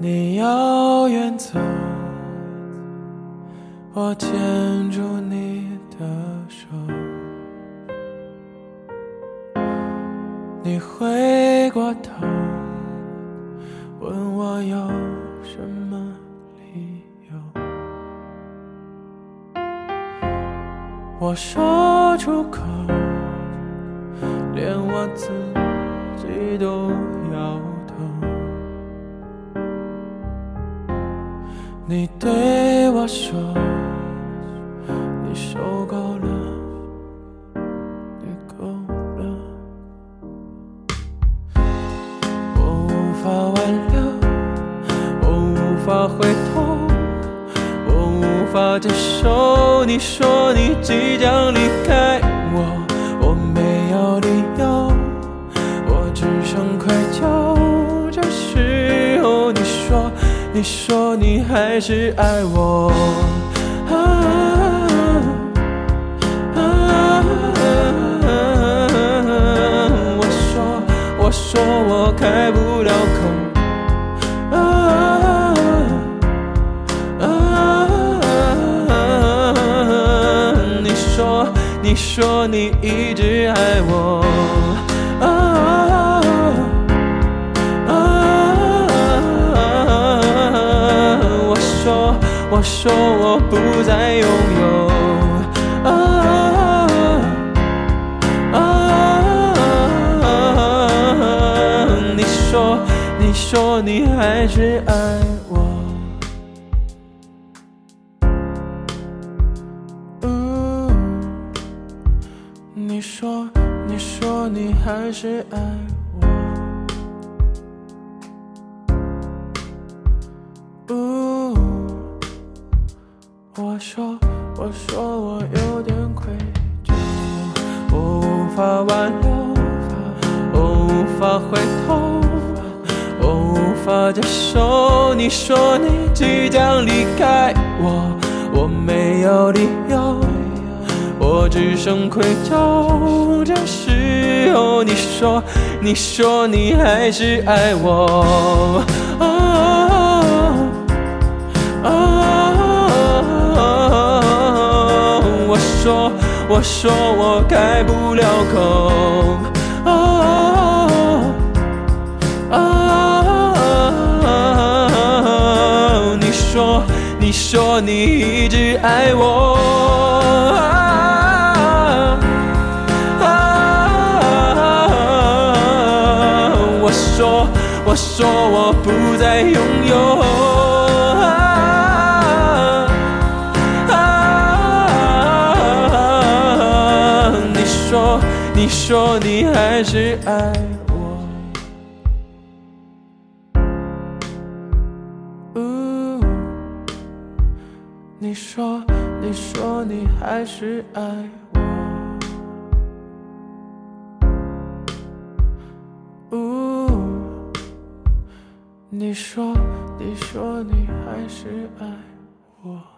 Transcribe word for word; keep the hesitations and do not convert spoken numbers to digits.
你要远走，我牵住你的手，你回过头问我有什么理由，我说出口，连我自己都摇头。你对我说，你受够了，你够了，我无法挽留，我无法回头，我无法接受你说你即将离开我，我没有理由，我只剩愧疚。这时候你说，你说你还是爱我，啊啊啊我说，我说我开不了口，啊啊你说，你说你一直爱我，啊我说我不再拥有，啊啊你说，你说你还是爱我，嗯，你说，你说你还是爱我，嗯。我说，我说我有点愧疚，我无法挽留，我无法回头，我无法接受你说你即将离开我，我没有理由，我只剩愧疚。这时候你说，你说你还是爱我，啊啊我说，我说我开不了口，啊啊你说，你说你一直爱我，啊啊我说，我说我不再拥有，你说你还是爱我，嗯，你说，你说你还是爱我，嗯，你说，你说你还是爱我。